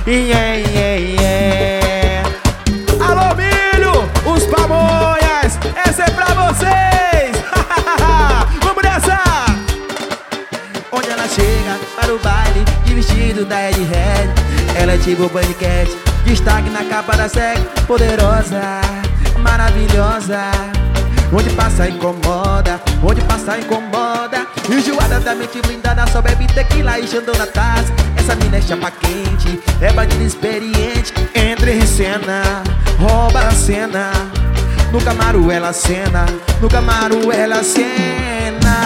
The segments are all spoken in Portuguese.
Yeah, yeah, yeah. Alô, milho, os pamonhas, essa é pra vocês. Vamos nessa. Onde ela chega para o baile, de vestido da Ed Red. Ela é tipo paniquete, destaque na capa da SEC. Poderosa, maravilhosa. Onde passa incomoda, onde passa incomoda. Enjoada da mente blindada, só bebe tequila e xandão na taça. Essa mina é chapa quente, é bandida experiente. Entra em cena, rouba a cena. No Camaro ela cena, no Camaro ela cena.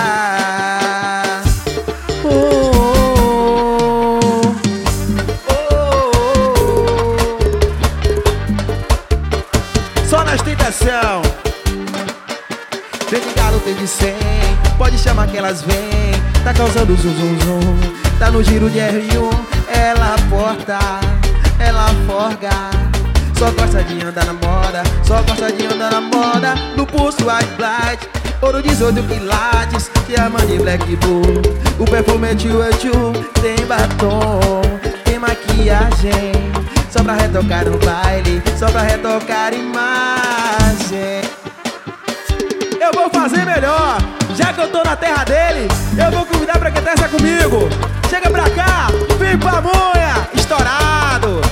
Só na ostentação. Tem de galo, tem de 100. Pode chamar que elas vêm. Tá causando zum zum zum. Tá no giro de R1. Ela porta, ela forga. Só gosta de andar na moda, só gosta de andar na moda. No pulso white blight, ouro 18 quilates. Chama de Black Bull. O perfume é tchu. Tem batom, tem maquiagem. Só pra retocar no baile, só pra retocar imagem. Eu vou fazer melhor, já que eu tô na terra dele. Eu vou convidar pra quem dança comigo. Chega pra cá, vem pamonha, estourado.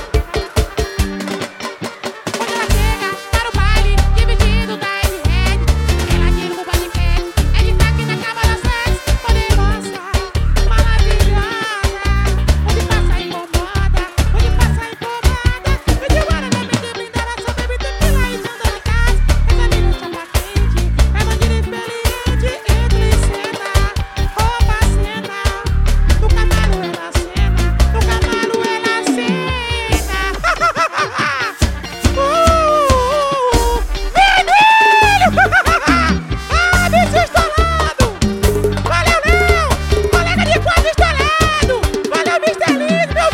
Quando ela chega para o baile, de vestido da Ed Red. Ela tira o paniquete, é destaque na capa da SEC. Poderosa, maravilhosa. Onde passa incomoda, onde passa incomoda. Enjoada da mente blindada, só bebe tequila e xandão na casa. Essa mina é chapa quente, é bandida experiente. Entra em cena, rouba a cena. No Camaro ela cena, no Camaro ela cena. Ah, bicho estourado! Valeu, Léo! Colega de quadro estourado! Valeu, Mr. Lindo, meu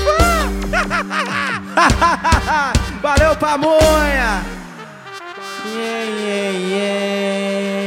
fã! Valeu, pamonha. Yeah, yeah, yeah.